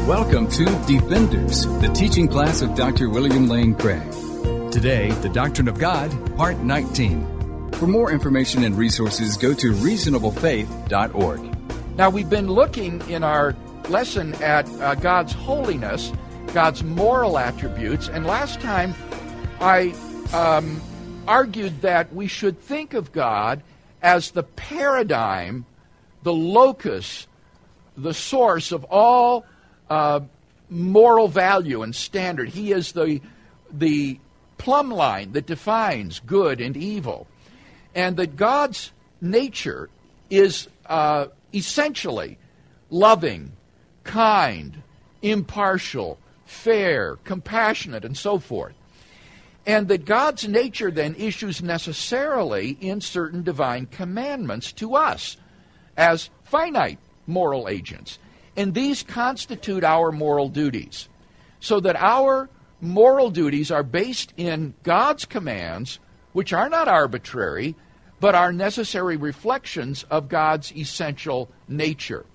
Welcome to Defenders, the teaching class of Dr. William Lane Craig. Today, the Doctrine of God, Part 19. For more information and resources, go to reasonablefaith.org. Now, we've been looking in our lesson at God's holiness, God's moral attributes, and last time I argued that we should think of God as the paradigm, the locus, the source of all moral value and standard. He is the plumb line that defines good and evil. And that God's nature is essentially loving, kind, impartial, fair, compassionate, and so forth. And that God's nature then issues necessarily in certain divine commandments to us as finite moral agents. And these constitute our moral duties. So that our moral duties are based in God's commands, which are not arbitrary, but are necessary reflections of God's essential nature.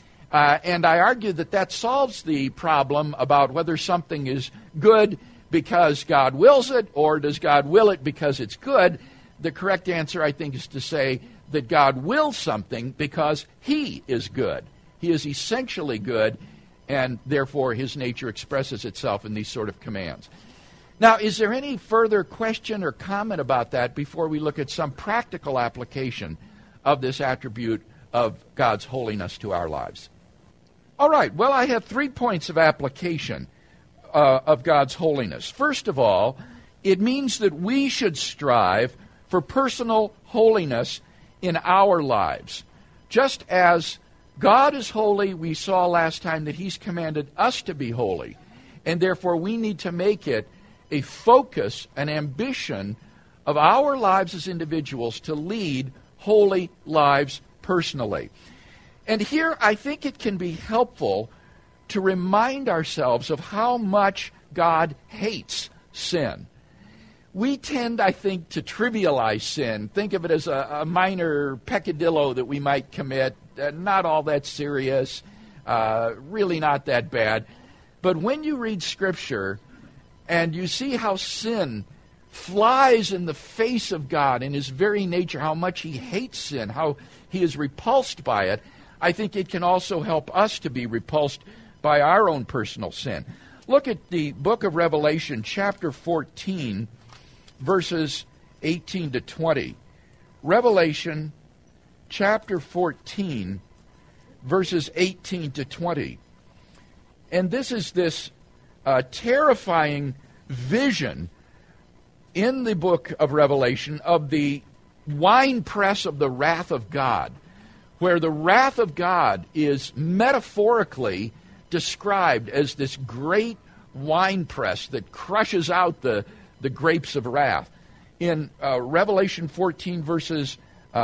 And I argue that solves the problem about whether something is good because God wills it, or does God will it because it's good. The correct answer, I think, is to say that God wills something because He is good. He is essentially good, and therefore His nature expresses itself in these sort of commands. Now, is there any further question or comment about that before we look at some practical application of this attribute of God's holiness to our lives? All right, well, I have 3 points of application of God's holiness. First of all, it means that we should strive for personal holiness in our lives. Just as God is holy, we saw last time that He's commanded us to be holy, and therefore we need to make it a focus, an ambition of our lives as individuals to lead holy lives personally. And here I think it can be helpful to remind ourselves of how much God hates sin. We tend, I think, to trivialize sin, think of it as a minor peccadillo that we might commit, not all that serious, really not that bad. But when you read Scripture and you see how sin flies in the face of God in His very nature, how much He hates sin, how He is repulsed by it, I think it can also help us to be repulsed by our own personal sin. Look at the book of Revelation, chapter 14, verses 18 to 20. Revelation chapter 14, verses 18 to 20. And this is this terrifying vision in the book of Revelation of the winepress of the wrath of God, where the wrath of God is metaphorically described as this great winepress that crushes out the grapes of wrath. In Revelation 14, verses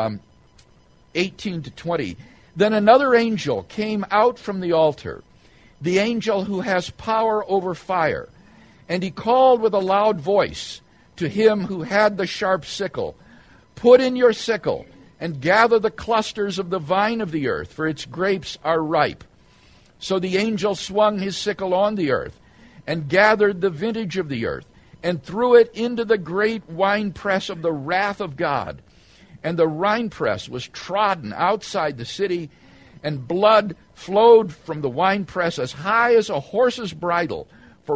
18 to 20, then another angel came out from the altar, the angel who has power over fire, and he called with a loud voice to him who had the sharp sickle, "Put in your sickle, and gather the clusters of the vine of the earth, for its grapes are ripe." So the angel swung his sickle on the earth, and gathered the vintage of the earth, and threw it into the great winepress of the wrath of God. And the winepress was trodden outside the city, and blood flowed from the winepress as high as a horse's bridle for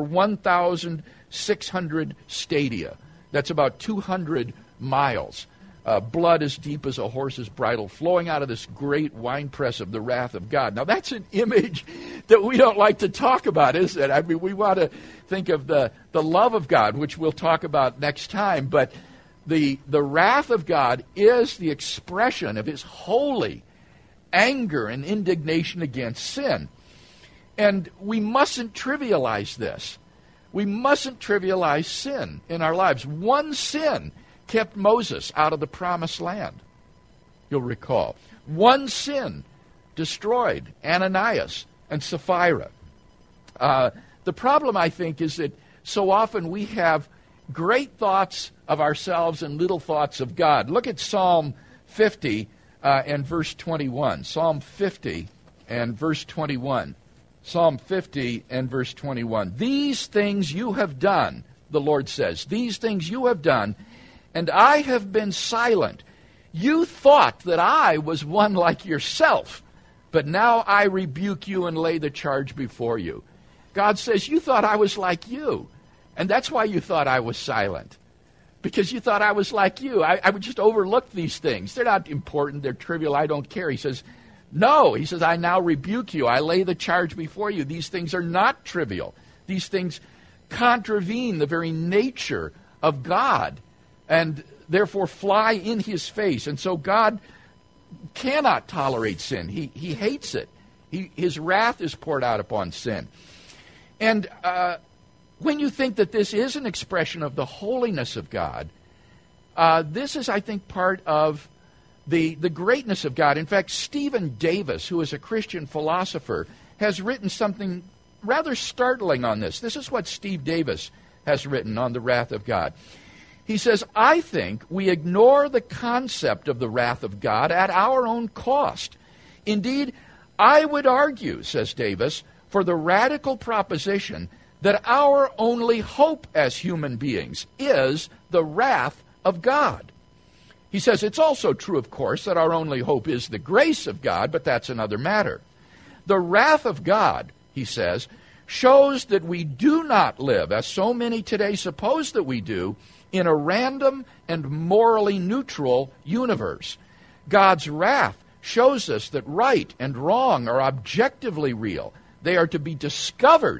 1,600 stadia. That's about 200 miles. Blood as deep as a horse's bridle flowing out of this great winepress of the wrath of God. Now, that's an image that we don't like to talk about, is it? I mean, we want to think of the love of God, which we'll talk about next time, but the wrath of God is the expression of His holy anger and indignation against sin. And we mustn't trivialize this. We mustn't trivialize sin in our lives. One sin kept Moses out of the promised land, you'll recall. One sin destroyed Ananias and Sapphira. The problem, I think, is that so often we have great thoughts of ourselves and little thoughts of God. Look at Psalm 50 and verse 21. Psalm 50 and verse 21. Psalm 50 and verse 21. These things you have done, the Lord says, these things you have done, and I have been silent. You thought that I was one like yourself, but now I rebuke you and lay the charge before you. God says, you thought I was like you, and that's why you thought I was silent, because you thought I was like you. I would just overlook these things. They're not important. They're trivial. I don't care. He says, no. He says, I now rebuke you. I lay the charge before you. These things are not trivial. These things contravene the very nature of God and therefore fly in his face. And so God cannot tolerate sin. He hates it. His wrath is poured out upon sin. And when you think that this is an expression of the holiness of God, this is, I think, part of the greatness of God. In fact, Stephen Davis, who is a Christian philosopher, has written something rather startling on this. This is what Steve Davis has written on the wrath of God. He says, I think we ignore the concept of the wrath of God at our own cost. Indeed, I would argue, says Davis, for the radical proposition that our only hope as human beings is the wrath of God. He says it's also true, of course, that our only hope is the grace of God, but that's another matter. The wrath of God, he says, shows that we do not live, as so many today suppose that we do, in a random and morally neutral universe. God's wrath shows us that right and wrong are objectively real. They are to be discovered,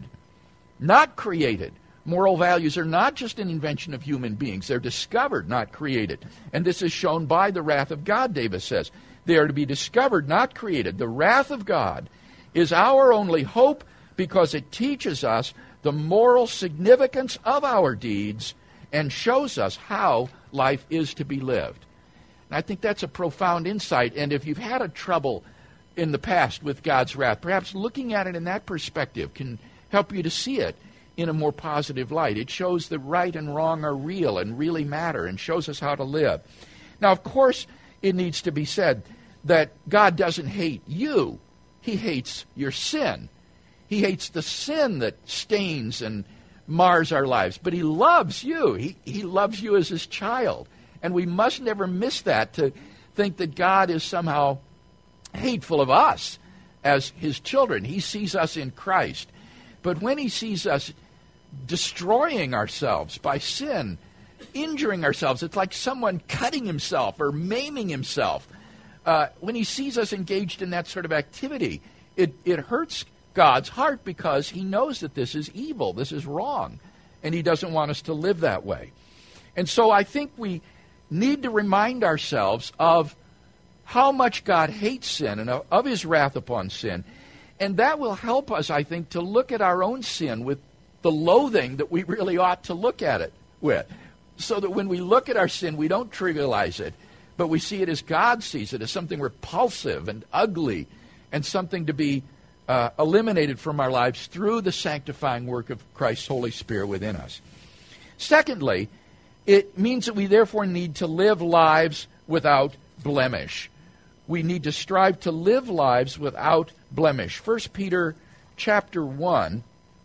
not created. Moral values are not just an invention of human beings. They're discovered, not created. And this is shown by the wrath of God, Davis says. They are to be discovered, not created. The wrath of God is our only hope because it teaches us the moral significance of our deeds and shows us how life is to be lived. And I think that's a profound insight. And if you've had a trouble in the past with God's wrath, perhaps looking at it in that perspective can help you to see it in a more positive light. It shows that right and wrong are real and really matter and shows us how to live. Now, of course, it needs to be said that God doesn't hate you. He hates your sin. He hates the sin that stains and mars our lives. But he loves you. He loves you as his child. And we must never miss that, to think that God is somehow hateful of us as his children. He sees us in Christ. But when he sees us destroying ourselves by sin, injuring ourselves, it's like someone cutting himself or maiming himself. When he sees us engaged in that sort of activity, it hurts God's heart because he knows that this is evil, this is wrong, and he doesn't want us to live that way. And so I think we need to remind ourselves of how much God hates sin and of his wrath upon sin. And that will help us, I think, to look at our own sin with the loathing that we really ought to look at it with. So that when we look at our sin, we don't trivialize it, but we see it as God sees it, as something repulsive and ugly and something to be eliminated from our lives through the sanctifying work of Christ's Holy Spirit within us. Secondly, it means that we therefore need to live lives without blemish. We need to strive to live lives without blemish. 1 Peter chapter 1,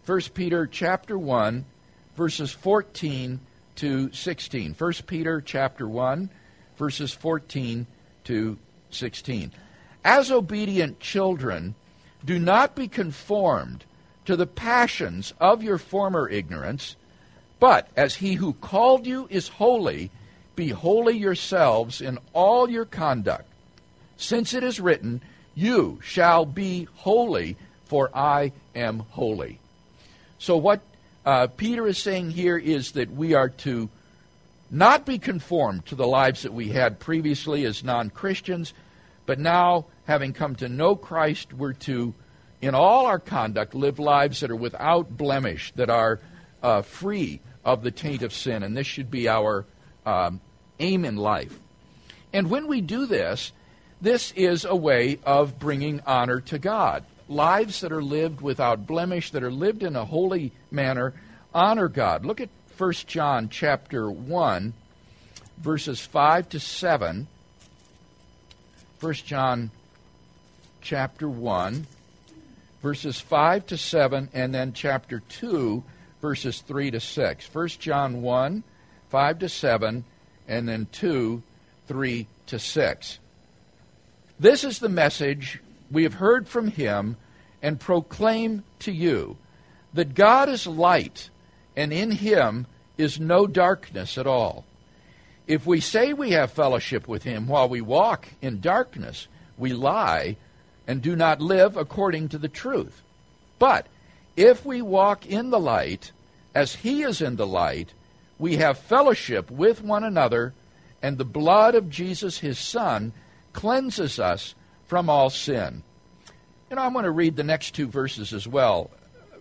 verses 14 to 16. 1 Peter chapter 1, verses 14 to 16. As obedient children, do not be conformed to the passions of your former ignorance, but as he who called you is holy, be holy yourselves in all your conduct. Since it is written, you shall be holy, for I am holy. So what Peter is saying here is that we are to not be conformed to the lives that we had previously as non-Christians, but now, having come to know Christ, we're to, in all our conduct, live lives that are without blemish, that are free of the taint of sin. And this should be our aim in life. And when we do this, this is a way of bringing honor to God. Lives that are lived without blemish, that are lived in a holy manner, honor God. Look at 1 John chapter 1, verses 5 to 7. 1 John chapter 1, verses 5 to 7, and then chapter 2, verses 3 to 6. 1 John 1, 5 to 7, and then 2, 3 to 6. This is the message we have heard from him and proclaim to you, that God is light, and in him is no darkness at all. If we say we have fellowship with him while we walk in darkness, we lie and do not live according to the truth. But if we walk in the light, as he is in the light, we have fellowship with one another, and the blood of Jesus his Son cleanses us from all sin. And I want to read the next two verses as well.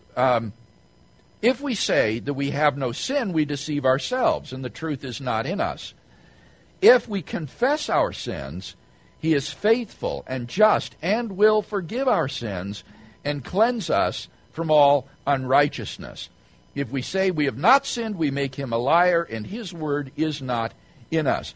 If we say that we have no sin, we deceive ourselves, and the truth is not in us. If we confess our sins, he is faithful and just and will forgive our sins and cleanse us from all unrighteousness. If we say we have not sinned, we make him a liar, and his word is not in us.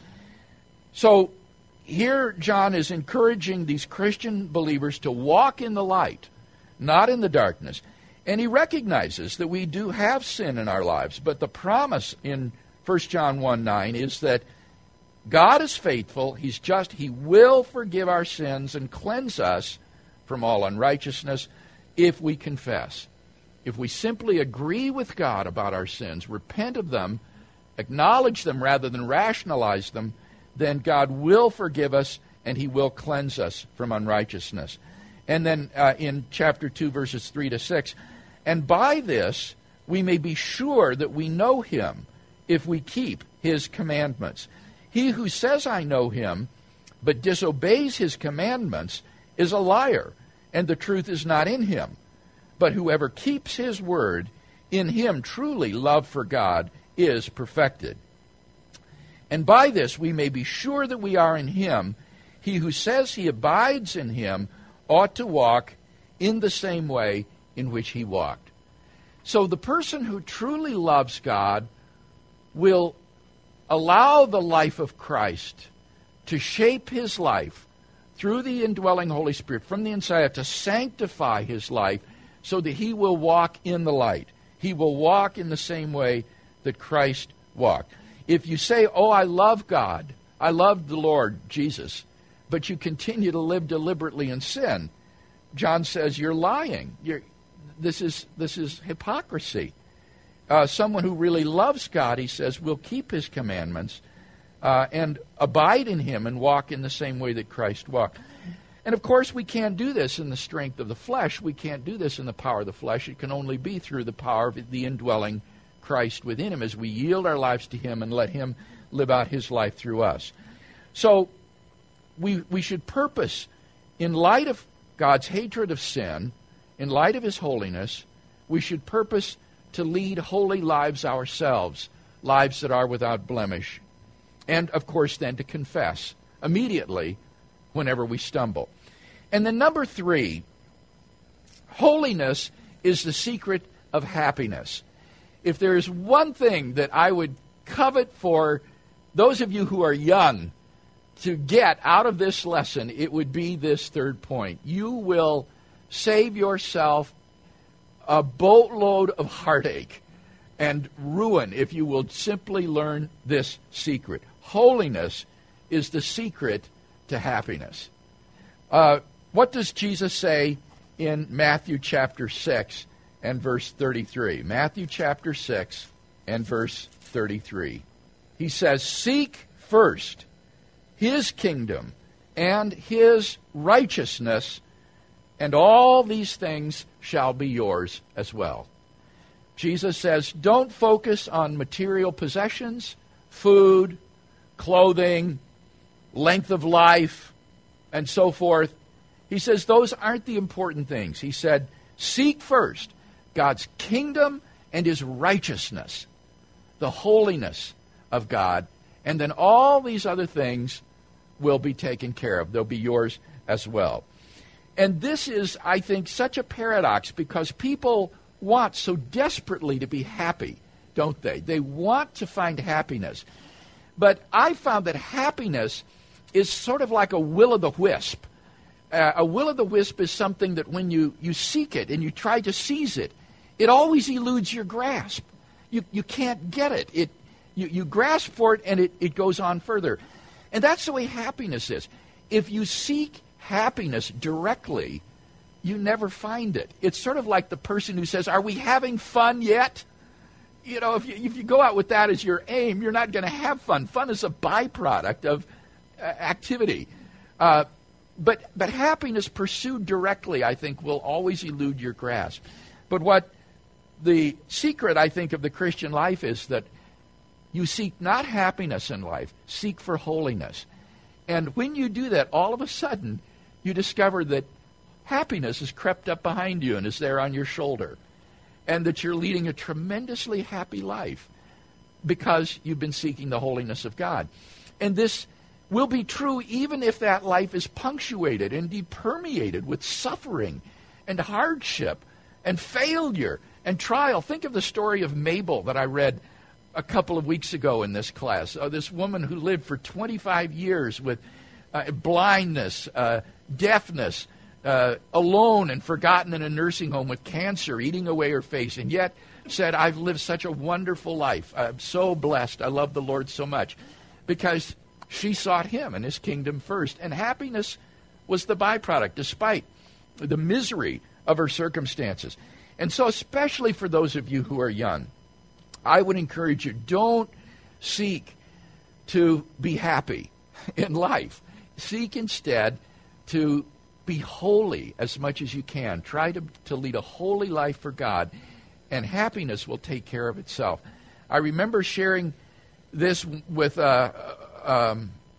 So here John is encouraging these Christian believers to walk in the light, not in the darkness. And he recognizes that we do have sin in our lives, but the promise in 1 John 1:9 is that God is faithful, he's just, he will forgive our sins and cleanse us from all unrighteousness if we confess. If we simply agree with God about our sins, repent of them, acknowledge them rather than rationalize them, then God will forgive us and he will cleanse us from unrighteousness. And then in chapter 2, verses 3 to 6, and by this we may be sure that we know him if we keep his commandments. He who says, I know him, but disobeys his commandments is a liar, and the truth is not in him. But whoever keeps his word, in him truly love for God is perfected. And by this we may be sure that we are in him. He who says he abides in him ought to walk in the same way in which he walked. So the person who truly loves God will allow the life of Christ to shape his life through the indwelling Holy Spirit from the inside out, to sanctify his life so that he will walk in the light. He will walk in the same way that Christ walked. If you say, oh, I love God, I love the Lord Jesus, but you continue to live deliberately in sin, John says you're lying. This is hypocrisy. Someone who really loves God, he says, will keep his commandments and abide in him and walk in the same way that Christ walked. And of course, we can't do this in the strength of the flesh. We can't do this in the power of the flesh. It can only be through the power of the indwelling Christ within him as we yield our lives to him and let him live out his life through us. So we should purpose, in light of God's hatred of sin, in light of his holiness, we should purpose to lead holy lives ourselves, lives that are without blemish. And, of course, then to confess immediately whenever we stumble. And then number 3, holiness is the secret of happiness. If there is one thing that I would covet for those of you who are young to get out of this lesson, it would be this third point. You will save yourself a boatload of heartache and ruin if you will simply learn this secret. Holiness is the secret to happiness. What does Jesus say in Matthew chapter 6 and verse 33? Matthew chapter 6 and verse 33. He says, seek first his kingdom and his righteousness, and all these things shall be yours as well. Jesus says, don't focus on material possessions, food, clothing, length of life, and so forth. He says those aren't the important things. He said, seek first God's kingdom and his righteousness, the holiness of God, and then all these other things will be taken care of. They'll be yours as well. And this is, I think, such a paradox because people want so desperately to be happy, don't they? They want to find happiness. But I found that happiness is sort of like a will-o'-the-wisp. A will-o'-the-wisp is something that when you seek it and you try to seize it, it always eludes your grasp. You can't get it. You grasp for it and it goes on further. And that's the way happiness is. If you seek happiness directly, you never find it. It's sort of like the person who says, "Are we having fun yet?" You know, if you go out with that as your aim, you're not going to have fun. Fun is a byproduct of activity. But happiness pursued directly, I think, will always elude your grasp. But what the secret, I think, of the Christian life is that you seek not happiness in life, seek for holiness. And when you do that, all of a sudden, you discover that happiness has crept up behind you and is there on your shoulder, and that you're leading a tremendously happy life because you've been seeking the holiness of God. And this will be true even if that life is punctuated and permeated with suffering and hardship and failure and trial. Think of the story of Mabel that I read a couple of weeks ago in this class. This woman who lived for 25 years with blindness, deafness, alone and forgotten in a nursing home with cancer eating away her face, and yet said, "I've lived such a wonderful life. I'm so blessed. I love the Lord so much," because she sought Him and His kingdom first. And happiness was the byproduct, despite the misery of her circumstances. And so, especially for those of you who are young, I would encourage you, don't seek to be happy in life. Seek instead to be holy as much as you can. Try to lead a holy life for God, and happiness will take care of itself. I remember sharing this with a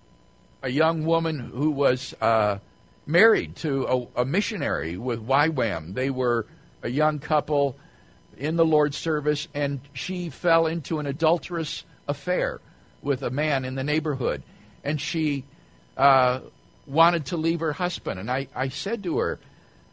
young woman who was married to a missionary with YWAM. They were a young couple in the Lord's service, and she fell into an adulterous affair with a man in the neighborhood. And she wanted to leave her husband. And I said to her,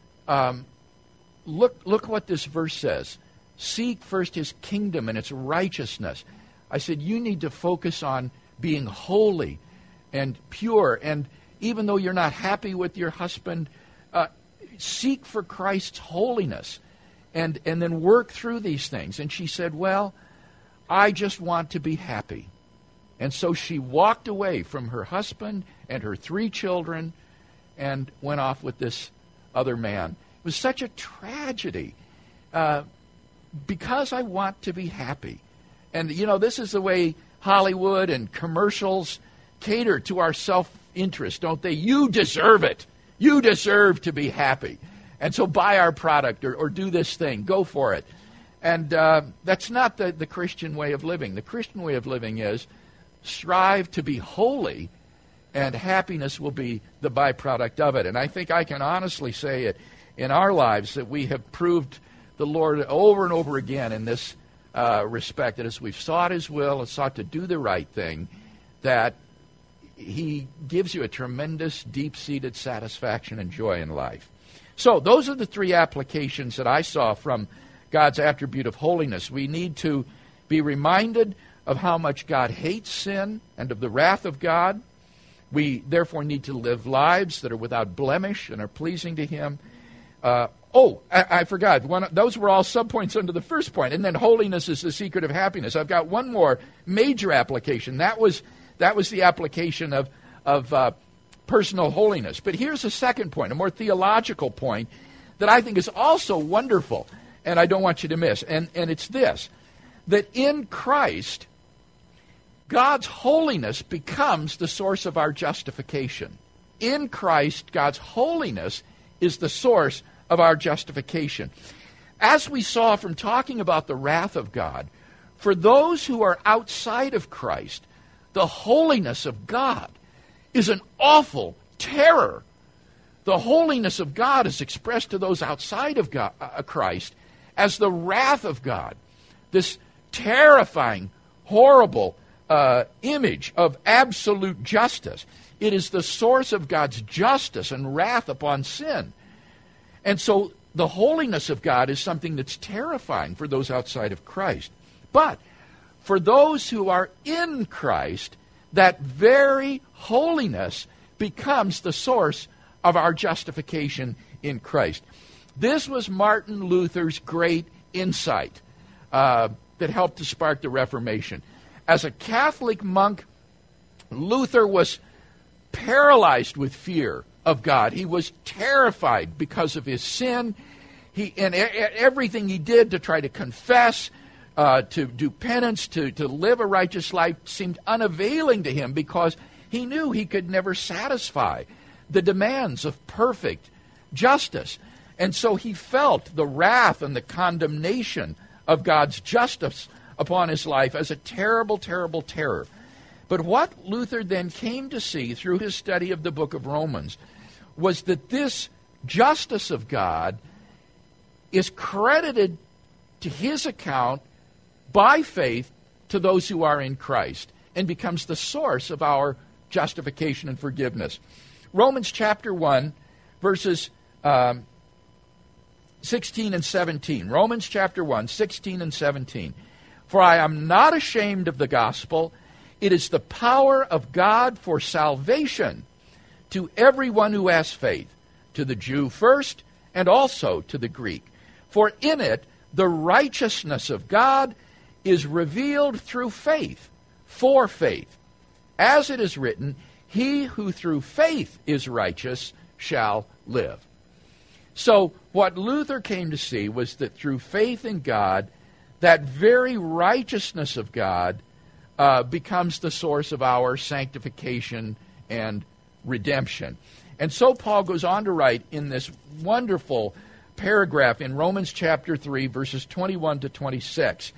look what this verse says. Seek first His kingdom and its righteousness. I said, you need to focus on being holy and pure. And even though you're not happy with your husband, seek for Christ's holiness. And then work through these things. And she said, well, I just want to be happy. And so she walked away from her husband and her 3 children and went off with this other man. It was such a tragedy because I want to be happy. And, you know, this is the way Hollywood and commercials cater to our self-interest, don't they? You deserve it. You deserve to be happy. And so buy our product or do this thing. Go for it. And that's not the Christian way of living. The Christian way of living is strive to be holy, and happiness will be the byproduct of it. And I think I can honestly say it in our lives that we have proved the Lord over and over again in this respect, that as we've sought His will and sought to do the right thing, that He gives you a tremendous deep-seated satisfaction and joy in life. So those are the 3 applications that I saw from God's attribute of holiness. We need to be reminded of how much God hates sin and of the wrath of God. We therefore need to live lives that are without blemish and are pleasing to Him. I forgot. Those were all subpoints under the first point. And then holiness is the secret of happiness. I've got one more major application. That was the application of personal holiness. But here's a second point, a more theological point that I think is also wonderful, and I don't want you to miss. And it's this, that in Christ, God's holiness becomes the source of our justification. In Christ, God's holiness is the source of our justification. As we saw from talking about the wrath of God, for those who are outside of Christ, the holiness of God is an awful terror. The holiness of God is expressed to those outside of God, Christ as the wrath of God, this terrifying, horrible image of absolute justice. It is the source of God's justice and wrath upon sin. And so the holiness of God is something that's terrifying for those outside of Christ. But for those who are in Christ, that very holiness becomes the source of our justification in Christ. This was Martin Luther's great insight that helped to spark the Reformation. As a Catholic monk, Luther was paralyzed with fear of God. He was terrified because of his sin. Everything he did to try to confess, to do penance, to live a righteous life seemed unavailing to him because he knew he could never satisfy the demands of perfect justice. And so he felt the wrath and the condemnation of God's justice upon his life as a terrible, terrible terror. But what Luther then came to see through his study of the book of Romans was that this justice of God is credited to his account by faith to those who are in Christ and becomes the source of our justification and forgiveness. Romans chapter 1, verses 16 and 17. Romans chapter 1, 16 and 17. For I am not ashamed of the gospel. It is the power of God for salvation to everyone who has faith, to the Jew first, and also to the Greek. For in it the righteousness of God is revealed through faith, for faith. As it is written, he who through faith is righteous shall live. So what Luther came to see was that through faith in God, that very righteousness of God becomes the source of our sanctification and redemption. And so Paul goes on to write in this wonderful paragraph in Romans chapter 3, verses 21 to 26,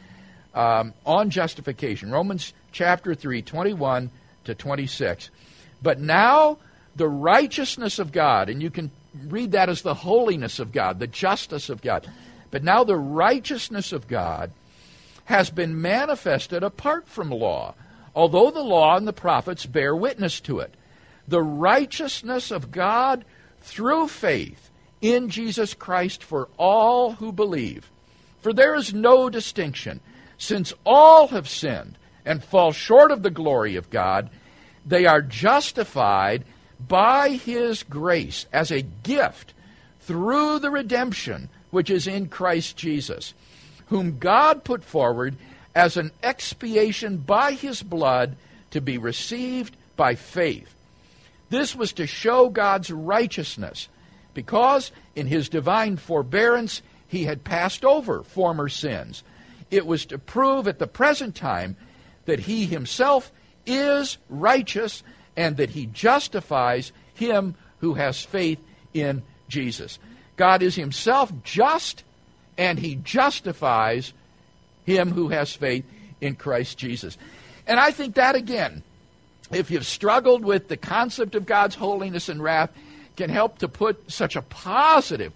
on justification. Romans chapter 3, 21 to 26. But now the righteousness of God, and you can read that as the holiness of God, the justice of God. But now the righteousness of God has been manifested apart from law, although the law and the prophets bear witness to it. The righteousness of God through faith in Jesus Christ for all who believe. For there is no distinction, since all have sinned and fall short of the glory of God. They are justified by his grace as a gift through the redemption which is in Christ Jesus, whom God put forward as an expiation by his blood to be received by faith. This was to show God's righteousness, because in his divine forbearance he had passed over former sins. It was to prove at the present time that he himself is righteous and that he justifies him who has faith in Jesus. God is himself just, and he justifies him who has faith in Christ Jesus. And I think that, again, if you've struggled with the concept of God's holiness and wrath, can help to put such a positive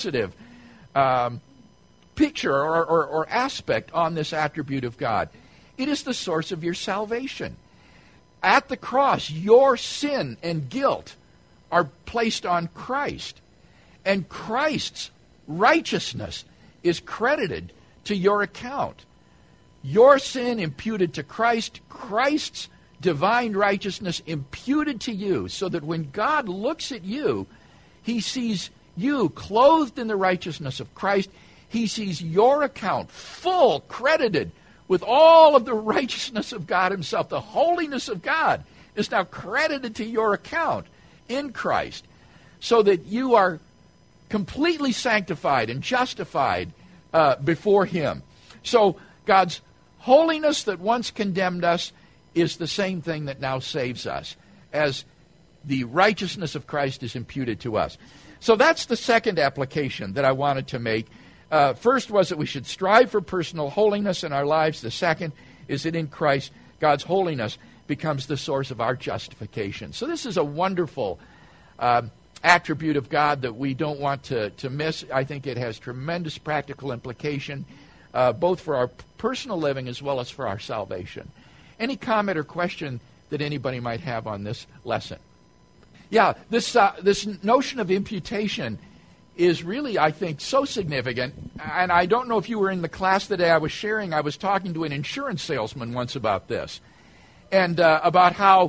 picture or aspect on this attribute of God. It is the source of your salvation. At the cross, your sin and guilt are placed on Christ, and Christ's righteousness is credited to your account. Your sin imputed to Christ, Christ's divine righteousness imputed to you, so that when God looks at you, he sees you clothed in the righteousness of Christ. He sees your account full, credited with all of the righteousness of God himself. The holiness of God is now credited to your account in Christ, so that you are completely sanctified and justified before him. So God's holiness that once condemned us is the same thing that now saves us, as the righteousness of Christ is imputed to us. So that's the second application that I wanted to make. First was that we should strive for personal holiness in our lives. The second is that in Christ, God's holiness becomes the source of our justification. So this is a wonderful attribute of God that we don't want to miss. I think it has tremendous practical implication, both for our personal living as well as for our salvation. Any comment or question that anybody might have on this lesson? Yeah, this notion of imputation is really, I think, so significant. And I don't know if you were in the class today I was sharing. I was talking to an insurance salesman once about this, and about how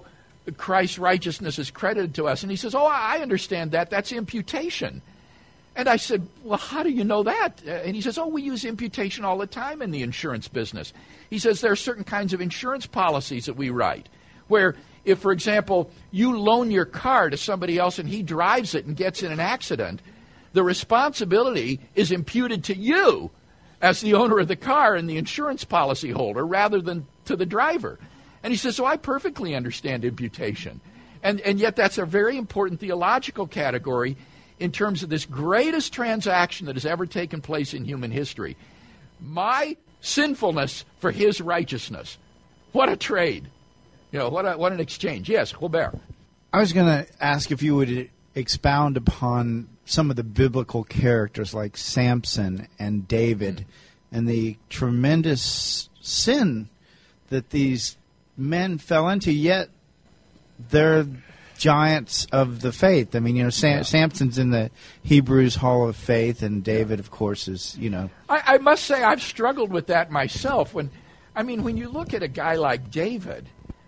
Christ's righteousness is credited to us. And he says, oh, I understand that. That's imputation. And I said, well, how do you know that? And he says, oh, we use imputation all the time in the insurance business. He says there are certain kinds of insurance policies that we write where if, for example, you loan your car to somebody else and he drives it and gets in an accident, the responsibility is imputed to you as the owner of the car and the insurance policy holder rather than to the driver. And he says, so I perfectly understand imputation. And yet that's a very important theological category in terms of this greatest transaction that has ever taken place in human history. My sinfulness for his righteousness. What a trade. What an exchange. Yes, Robert. I was going to ask if you would expound upon some of the biblical characters like Samson and David and the tremendous sin that these men fell into, yet they're giants of the faith. I mean, Samson's in the Hebrews Hall of Faith, and David, of course, is, I must say I've struggled with that myself. When you look at a guy like David,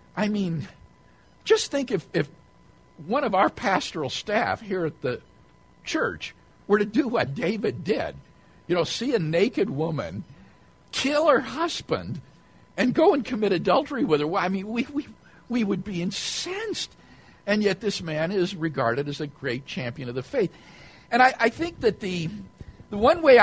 just think if one of our pastoral staff here at the church were to do what David did, see a naked woman, kill her husband, and go and commit adultery with her. We would be incensed. And yet this man is regarded as a great champion of the faith. And I think that the one way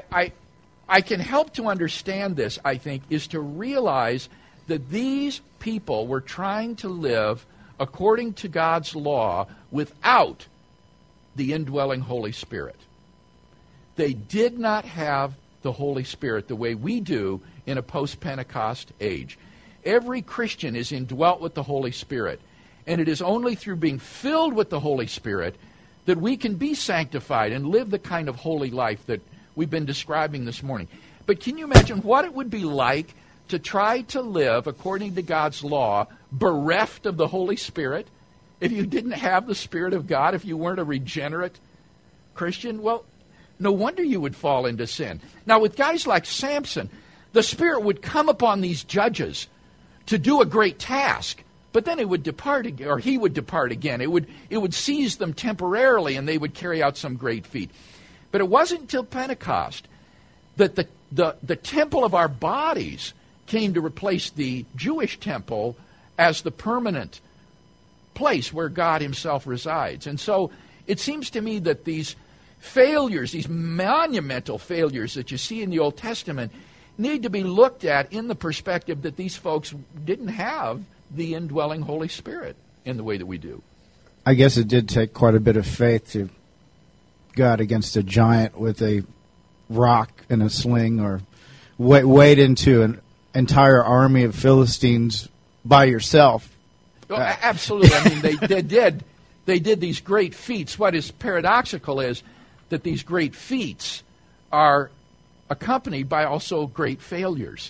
I can help to understand this, I think, is to realize that these people were trying to live according to God's law without the indwelling Holy Spirit. They did not have the Holy Spirit the way we do in a post-Pentecost age. Every Christian is indwelt with the Holy Spirit, and it is only through being filled with the Holy Spirit that we can be sanctified and live the kind of holy life that we've been describing this morning. But can you imagine what it would be like to try to live according to God's law, bereft of the Holy Spirit? If you didn't have the Spirit of God, if you weren't a regenerate Christian, well, no wonder you would fall into sin. Now, with guys like Samson, the Spirit would come upon these judges to do a great task, but then it would depart again, or he would depart again. It would seize them temporarily, and they would carry out some great feat. But it wasn't until Pentecost that the temple of our bodies came to replace the Jewish temple as the permanent place where God himself resides. And so it seems to me that these failures, these monumental failures that you see in the Old Testament, need to be looked at in the perspective that these folks didn't have the indwelling Holy Spirit in the way that we do. I guess it did take quite a bit of faith to guard against a giant with a rock and a sling, or wade into an entire army of Philistines by yourself. Oh, absolutely. They did these great feats. What is paradoxical is that these great feats are accompanied by also great failures,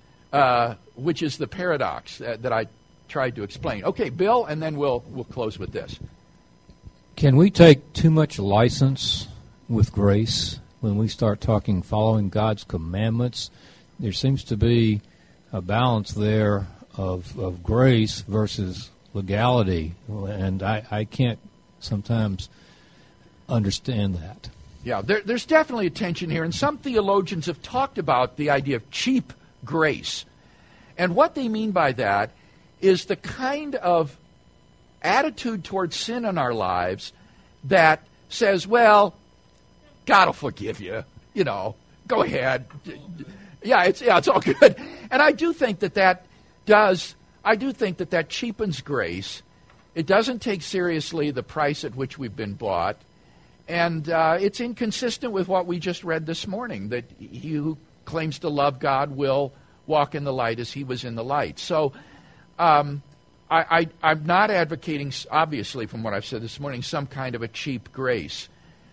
which is the paradox that I tried to explain. Okay, Bill, and then we'll close with this. Can we take too much license with grace when we start talking following God's commandments? There seems to be a balance there of grace versus legality, and I can't sometimes understand that. Yeah, there's definitely a tension here, and some theologians have talked about the idea of cheap grace. And what they mean by that is the kind of attitude towards sin in our lives that says, well, God will forgive you, go ahead. Yeah, it's all good. And I do think that cheapens grace. It doesn't take seriously the price at which we've been bought. And it's inconsistent with what we just read this morning, that he who claims to love God will walk in the light as he was in the light. So I'm not advocating, obviously, from what I've said this morning, some kind of a cheap grace.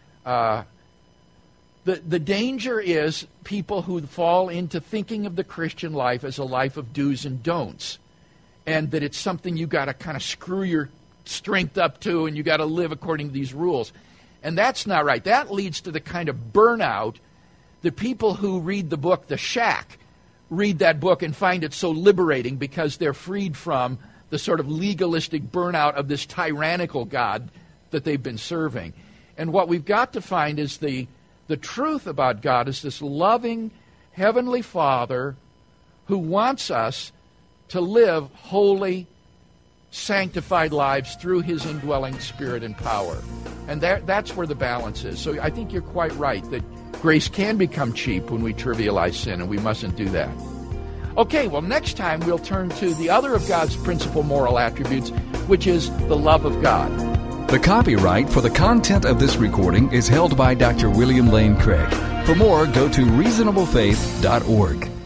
The danger is people who fall into thinking of the Christian life as a life of do's and don'ts, and that it's something you got to kind of screw your strength up to, and you got to live according to these rules. And that's not right. That leads to the kind of burnout that people who read the book The Shack read that book and find it so liberating because they're freed from the sort of legalistic burnout of this tyrannical God that they've been serving. And what we've got to find is the truth about God is this loving Heavenly Father who wants us to live holy, sanctified lives through His indwelling Spirit and power. And that's where the balance is. So I think you're quite right that grace can become cheap when we trivialize sin, and we mustn't do that. Okay, well, next time we'll turn to the other of God's principal moral attributes, which is the love of God. The copyright for the content of this recording is held by Dr. William Lane Craig. For more, go to reasonablefaith.org.